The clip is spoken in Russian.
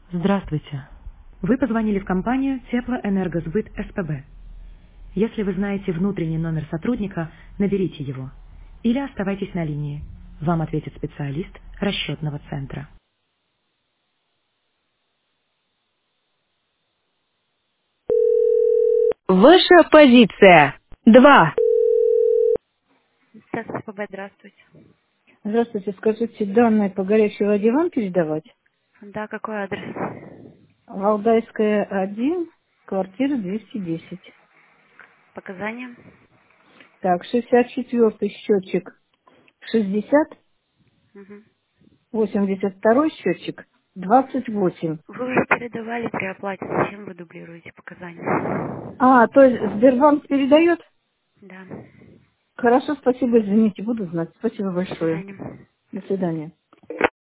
Здравствуйте. Вы позвонили в компанию Теплоэнергосбыт СПБ. Если вы знаете внутренний номер сотрудника, наберите его. Или оставайтесь на линии. Вам ответит специалист расчетного центра. Ваша позиция. 2. СПБ, здравствуйте. Здравствуйте, скажите, данные по горячей воде вам передавать? Да, какой адрес? Валдайская, 1, квартира 210. Показания? Так, 64-й счетчик 60, Мгм. 82-й счетчик 28. Вы уже передавали при оплате, зачем вы дублируете показания? А, то есть Сбербанк передает? Да. Хорошо, спасибо, извините, буду знать. Спасибо До большое. свидания. До свидания.